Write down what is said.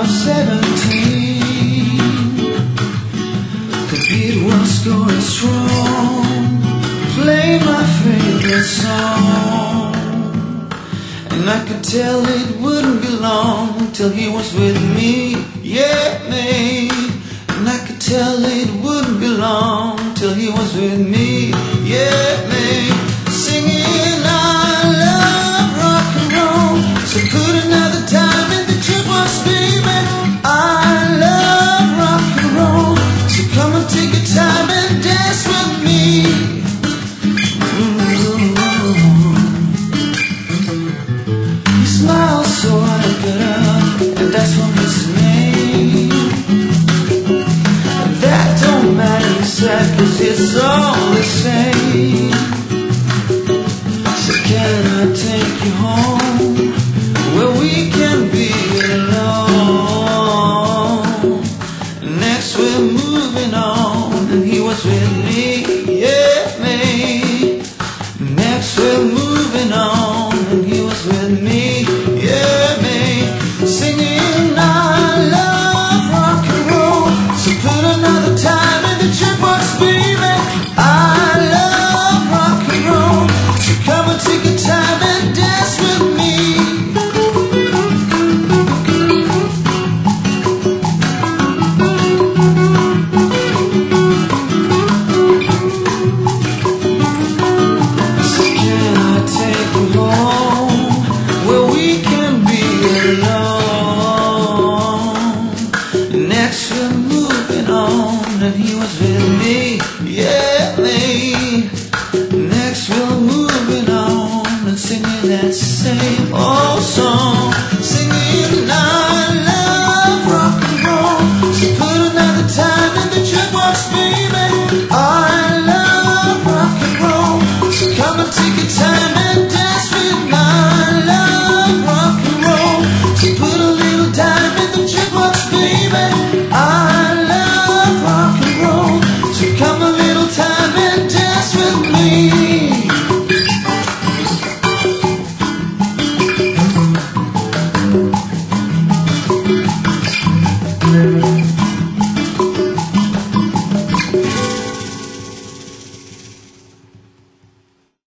17, the beat was going strong. Play my favorite song, and I could tell it wouldn't be long till he was with me, yeah, me. And I could tell it wouldn't be long till he was with me, yeah, me. Singing I love rock and roll, so put another time in the jukebox, baby. I love rock and roll, so come and take your time and dance with me. He smiles so I get up, and that's what his name. That don't matter, he said, 'cause it's all the same. So can I take you home, where we can be alone? Next we're moving on, and he was with me, yeah, me. Next we're moving on, and he was with me, yeah, me. Singing I love rock and roll, so put another time in the jukebox, baby. I love rock and roll, so come and take your time and dance with me. So can I take you home, where we can be alone? Next we're moving on, and he was